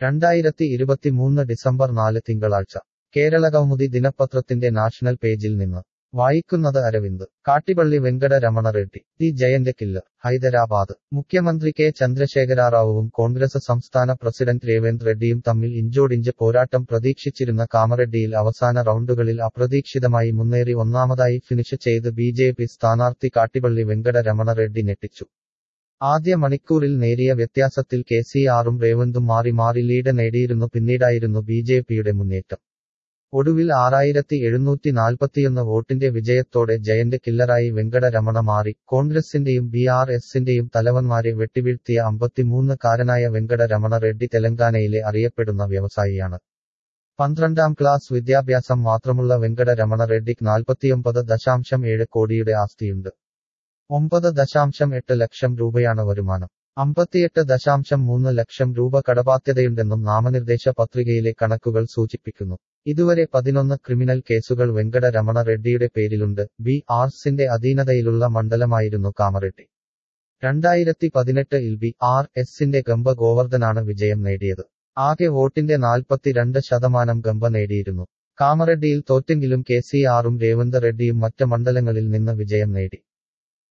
2023 December 4 തിങ്കളാഴ്ച കേരളകൗമുദി ദിനപത്രത്തിന്റെ national പേജിൽ നിന്ന് വായിക്കുന്നത് അരവിന്ദ്. കാട്ടിപ്പള്ളി വെങ്കട രമണ റെഡ്ഡി ടി ജയന്റെ കില്ലർ. ഹൈദരാബാദ്. മുഖ്യമന്ത്രി കെ ചന്ദ്രശേഖരറാവുവും കോൺഗ്രസ് സംസ്ഥാന പ്രസിഡന്റ് രേവന്ത് റെഡ്ഡിയും തമ്മിൽ ഇഞ്ചോടിഞ്ച് പോരാട്ടം പ്രതീക്ഷിച്ചിരുന്ന കാമറെഡ്ഡിയിൽ അവസാന റൗണ്ടുകളിൽ അപ്രതീക്ഷിതമായി മുന്നേറി ഒന്നാമതായി ഫിനിഷ് ചെയ്ത് ബിജെപി സ്ഥാനാർത്ഥി കാട്ടിപ്പള്ളി വെങ്കട രമണ റെഡ്ഡി ഞെട്ടിച്ചു. ആദ്യ മണിക്കൂറിൽ നേരിയ വ്യത്യാസത്തിൽ കെസിആറും രേവന്തും മാറി മാറി ലീഡ് നേടിയിരുന്നു. പിന്നീടായിരുന്നു ബിജെപിയുടെ മുന്നേറ്റം. ഒടുവിൽ 6741 വോട്ടിന്റെ വിജയത്തോടെ ജയന്റ് കില്ലറായി വെങ്കട രമണ മാറി. കോൺഗ്രസിന്റെയും ബിആർഎസിന്റെയും തലവന്മാരെ വെട്ടിവീഴ്ത്തിയ 53-കാരനായ വെങ്കട രമണ റെഡ്ഡി തെലങ്കാനയിലെ അറിയപ്പെടുന്ന വ്യവസായിയാണ്. 12ാം ക്ലാസ് വിദ്യാഭ്യാസം മാത്രമുള്ള വെങ്കട രമണ റെഡ്ഡിക്ക് 49.7 കോടിയുടെ ആസ്തിയുണ്ട്. 9.8 ലക്ഷം രൂപയാണ് വരുമാനം. 58.3 ലക്ഷം രൂപ കടബാധ്യതയുണ്ടെന്നും നാമനിർദ്ദേശ പത്രികയിലെ കണക്കുകൾ സൂചിപ്പിക്കുന്നു. ഇതുവരെ 11 ക്രിമിനൽ കേസുകൾ വെങ്കട രമണ റെഡ്ഡിയുടെ പേരിലുണ്ട്. ബി.ആർ.എസിന്റെ അധീനതയിലുള്ള മണ്ഡലമായിരുന്നു കാമറെഡ്ഡി. 2018-ൽ ബി.ആർ.എസിന്റെ ഗംഭ ഗോവർദ്ധനാണ് വിജയം നേടിയത്. ആകെ വോട്ടിന്റെ 42% ഗംഭ നേടിയിരുന്നു. കാമറെഡ്ഡിയിൽ തോറ്റെങ്കിലും കെസിആറും രേവന്ത് റെഡ്ഡിയും മറ്റ് മണ്ഡലങ്ങളിൽ നിന്ന് വിജയം നേടി.